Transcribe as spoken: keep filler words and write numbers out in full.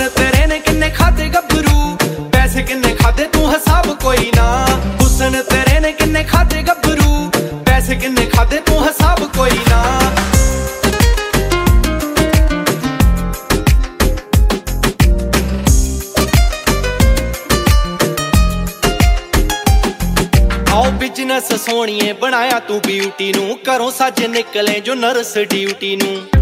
हुस्न तेरे ने किन्ने खादे गभरू, पैसे किन्ने खादे तू हिसाब कोई ना। हुस्न तेरे ने किन्ने खादे गभरू, पैसे किन्ने खादे तू हिसाब कोई ना। आओ बिजनेस सोहणीए बनाया तू ब्यूटी नू, घरों सज निकले जो नर्स ड्यूटी नू।